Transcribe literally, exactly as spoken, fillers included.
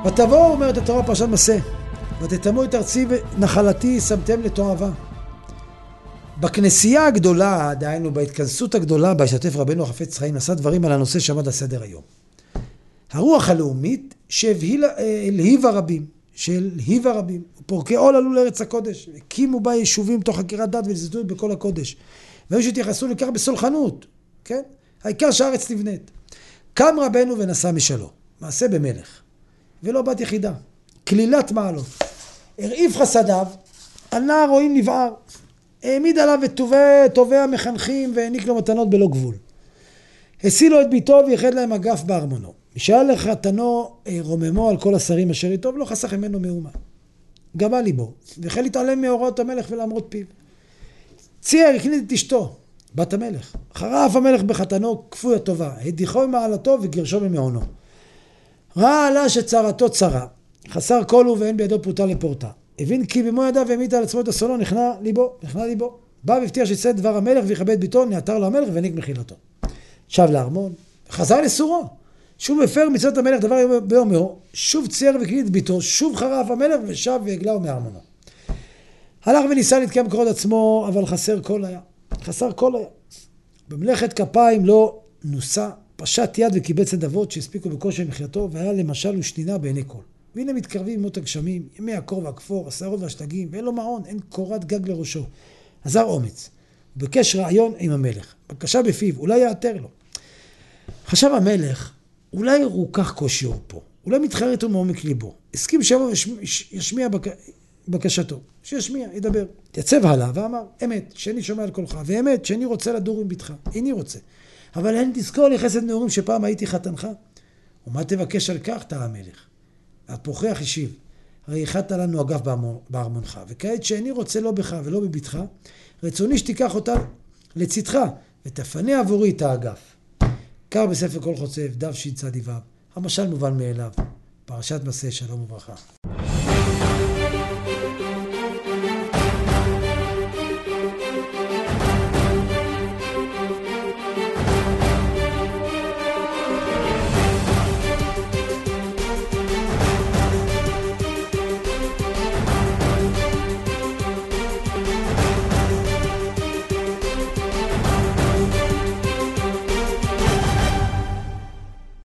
ותבואו, אומרת התורה פרשת מסע, ותטמאו את ארצי ונחלתי שמתם לתועבה. בכנסייה הגדולה, דהיינו בהתכנסות הגדולה, בהשתתף רבנו החפץ חיים, עשה דברים על הנושא שעמד על סדר היום. הרוח הלאומית שהלהיבה רבים, שהלהיבה רבים, פורקי עול עלו לארץ הקודש, הקימו בה יישובים תוך חקירת דת ולזדות בכל הקודש. והיו שהתייחסו לכך בסולחנות, כן? העיקר שהארץ נבנית. קם רבנו ונסע משלו, מעשה במלך, ולא בת יחידה, כלילת מעלות. הרעיף חסדיו, על נער רואים נבער, העמיד עליו את טובי המחנכים והעניק לו מתנות בלא גבול. השיא לו את ביתו ויחד להם אגף בארמונו. משאל לחתנו רוממו על כל השרים אשר איתו ולא חסך ממנו מאומה. גבה ליבו, והחל להתעלם מהוראות המלך ולעמוד פיו. צייר הקניט את אשתו, בת המלך. חרף המלך בחתנו כפוי הטובה, הדיחו ממעלתו וגירשו ממעונו. ראה עלה שצרתו צרה, חסר כל הוא ואין בידו פרוטה לפורטה. הבין כי במו ידיו והמיט על עצמו את אסונו, נכנע ליבו, נכנע ליבו. בא והבטיח שיצא את דבר המלך ויכבד ביתו, נעתר לו המלך והעניק מחילתו. שב לארמון, חזר לסורו. שוב הפר מצוות המלך דבר ביומו, שוב צייר והקניט את ביתו, שוב חרף המלך ושב והגלהו מארמונו. הלך וניסה להתקיים כבוד עצמו, אבל חסר כל היה. חסר כל היה. במלאכת כפיים לא נוסה, פשט יד וקיבץ נדבות שהספיקו בקושי מחייתו, והיה למשל ושנינה בעיני כל. והנה מתקרבים ימות הגשמים, ימי הקור והכפור, השערות והשלגים, ואין לו מעון, אין קורת גג לראשו. עזר אומץ, ובקש רעיון עם המלך. בקשה בפיו, אולי יעתר לו. חשב המלך, אולי רוכח כושיו פה, אולי מתחרט איתו מעומק ליבו. הסכים שיבוא וישמיע בק... בקשתו, שישמיע, ידבר. יצב הלאה ואמר, אמת, שאני שומע על קולך, ואמת, שאני רוצה לדור עם ביתך, איני רוצה. אבל אין תזכור לי חסד נעורים שפעם הייתי חתנך. ומה תבקש על כך, תא המלך? הפוכח השיב, הרי החדת לנו אגף בארמונך, וכעת שאיני רוצה לא בך ולא בביתך, רצוני שתיקח אותה לצדך, ותפנה עבורי את האגף. קר בספר כל חוצב, דף ש"צ ו', המשל מובן מאליו, פרשת מסע, שלום וברכה.